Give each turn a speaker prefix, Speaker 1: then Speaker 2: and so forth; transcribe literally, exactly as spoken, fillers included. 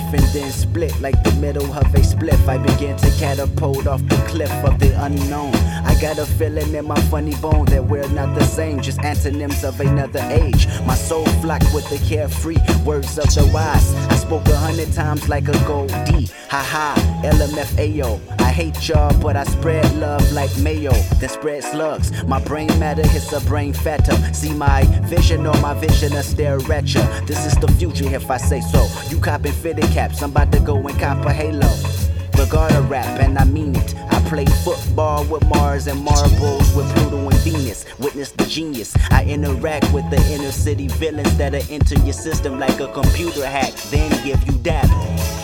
Speaker 1: and then split like the middle of a spliff. I begin to catapult off the cliff of the unknown. I got a feeling in my funny bone that we're not the same, just antonyms of another age. My soul flocked with the carefree words of the wise. I spoke a hundred times like a gold D. Ha ha, L M F A O. I hate y'all, but I spread love like mayo, then spread slugs. My brain matter hits a brain fatter. See my vision or my vision a stare at ya. This is the future if I say so. You copping fitted caps, I'm about to go and cop a halo. Regard a rap, and I mean it. I play football with Mars and marbles with Pluto and Venus. Witness the genius. I interact with the inner city villains that'll enter your system like a computer hack, then give you data.